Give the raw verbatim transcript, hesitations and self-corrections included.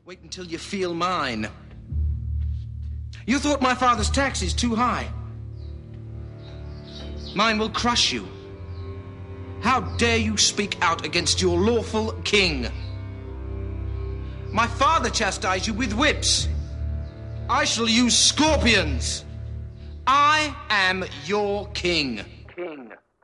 Wait until you feel mine. You thought my father's tax is too high. Mine will crush you. How dare you speak out against your lawful king? My father chastised you with whips. I shall use scorpions. I am your king. King.